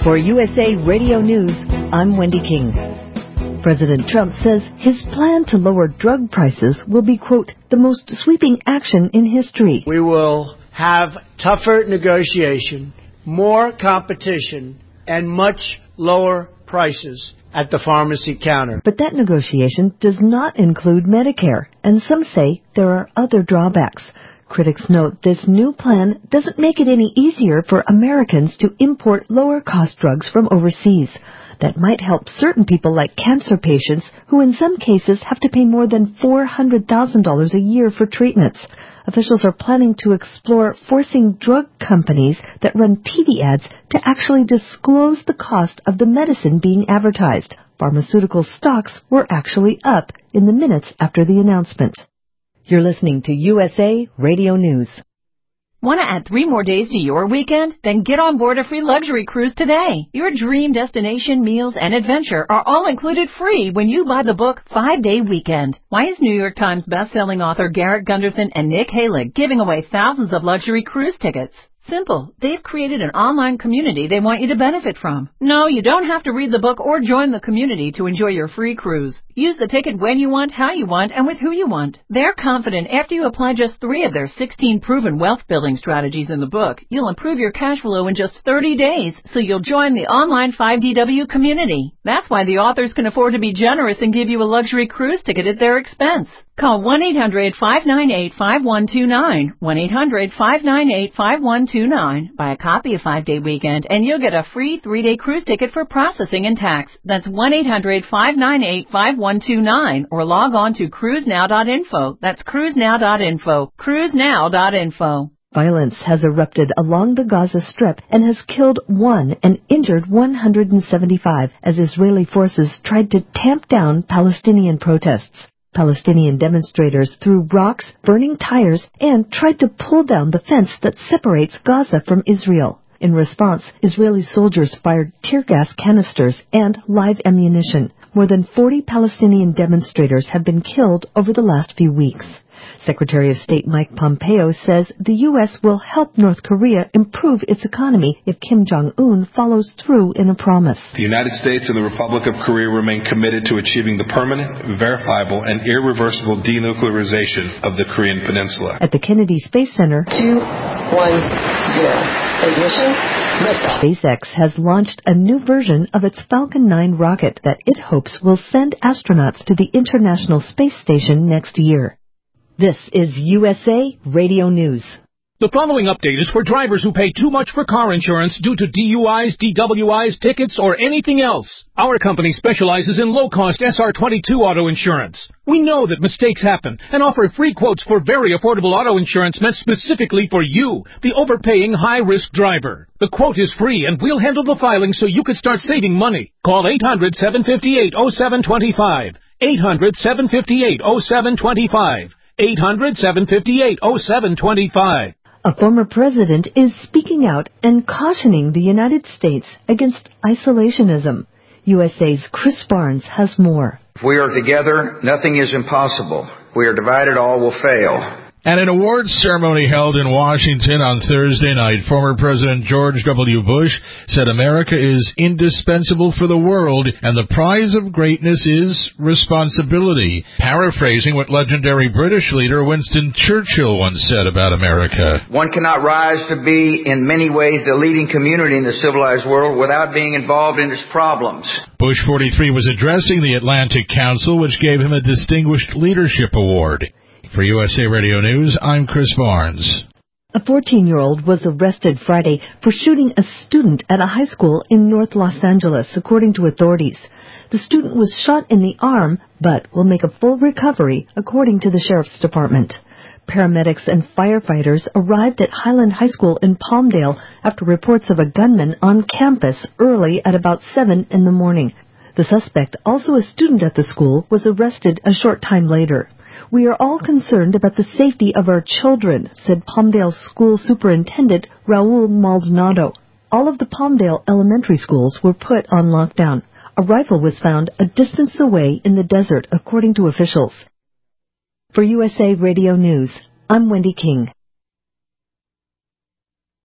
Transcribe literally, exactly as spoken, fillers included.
For U S A Radio News, I'm Wendy King. President Trump says his plan to lower drug prices will be, quote, the most sweeping action in history. We will have tougher negotiation, more competition, and much lower prices at the pharmacy counter. But that negotiation does not include Medicare, and some say there are other drawbacks. Critics note this new plan doesn't make it any easier for Americans to import lower-cost drugs from overseas. That might help certain people like cancer patients who in some cases have to pay more than four hundred thousand dollars a year for treatments. Officials are planning to explore forcing drug companies that run T V ads to actually disclose the cost of the medicine being advertised. Pharmaceutical stocks were actually up in the minutes after the announcement. You're listening to U S A Radio News. Want to add three more days to your weekend? Then get on board a free luxury cruise today. Your dream destination, meals, and adventure are all included free when you buy the book Five Day Weekend. Why is New York Times bestselling author Garrett Gunderson and Nick Halig giving away thousands of luxury cruise tickets? Simple. They've created an online community they want you to benefit from. No, you don't have to read the book or join the community to enjoy your free cruise. Use the ticket when you want, how you want, and with who you want. They're confident after you apply just three of their sixteen proven wealth-building strategies in the book, you'll improve your cash flow in just thirty days, so you'll join the online five D W community. That's why the authors can afford to be generous and give you a luxury cruise ticket at their expense. Call one eight hundred five nine eight five one two nine, one eight hundred five nine eight five one two nine. Buy a copy of Five Day Weekend and you'll get a free three-day cruise ticket for processing and tax. That's one eight hundred five nine eight five one two nine or log on to cruise now dot info. That's cruise now dot info. cruise now dot info. Violence has erupted along the Gaza Strip and has killed one and injured one hundred seventy-five as Israeli forces tried to tamp down Palestinian protests. Palestinian demonstrators threw rocks, burning tires, and tried to pull down the fence that separates Gaza from Israel. In response, Israeli soldiers fired tear gas canisters and live ammunition. More than forty Palestinian demonstrators have been killed over the last few weeks. Secretary of State Mike Pompeo says the U S will help North Korea improve its economy if Kim Jong-un follows through in a promise. The United States and the Republic of Korea remain committed to achieving the permanent, verifiable, and irreversible denuclearization of the Korean Peninsula. At the Kennedy Space Center, two, one, zero. Ignition, liftoff. SpaceX has launched a new version of its Falcon nine rocket that it hopes will send astronauts to the International Space Station next year. This is U S A Radio News. The following update is for drivers who pay too much for car insurance due to D U Is, D W Is, tickets, or anything else. Our company specializes in low-cost S R twenty-two auto insurance. We know that mistakes happen and offer free quotes for very affordable auto insurance meant specifically for you, the overpaying high-risk driver. The quote is free and we'll handle the filing so you can start saving money. Call eight hundred, seven five eight, oh seven two five. eight hundred, seven five eight, oh seven two five. eight hundred, seven five eight, oh seven two five. A former president is speaking out and cautioning the United States against isolationism. U S A's Chris Barnes has more. If we are together, nothing is impossible. If we are divided, all will fail. At an awards ceremony held in Washington on Thursday night, former President George W. Bush said America is indispensable for the world and the prize of greatness is responsibility, paraphrasing what legendary British leader Winston Churchill once said about America. One cannot rise to be, in many ways, the leading community in the civilized world without being involved in its problems. Bush forty-three was addressing the Atlantic Council, which gave him a Distinguished Leadership Award. For U S A Radio News, I'm Chris Barnes. A fourteen-year-old was arrested Friday for shooting a student at a high school in North Los Angeles, according to authorities. The student was shot in the arm, but will make a full recovery, according to the Sheriff's Department. Paramedics and firefighters arrived at Highland High School in Palmdale after reports of a gunman on campus early at about seven in the morning. The suspect, also a student at the school, was arrested a short time later. We are all concerned about the safety of our children, said Palmdale School Superintendent Raul Maldonado. All of the Palmdale elementary schools were put on lockdown. A rifle was found a distance away in the desert, according to officials. For U S A Radio News, I'm Wendy King.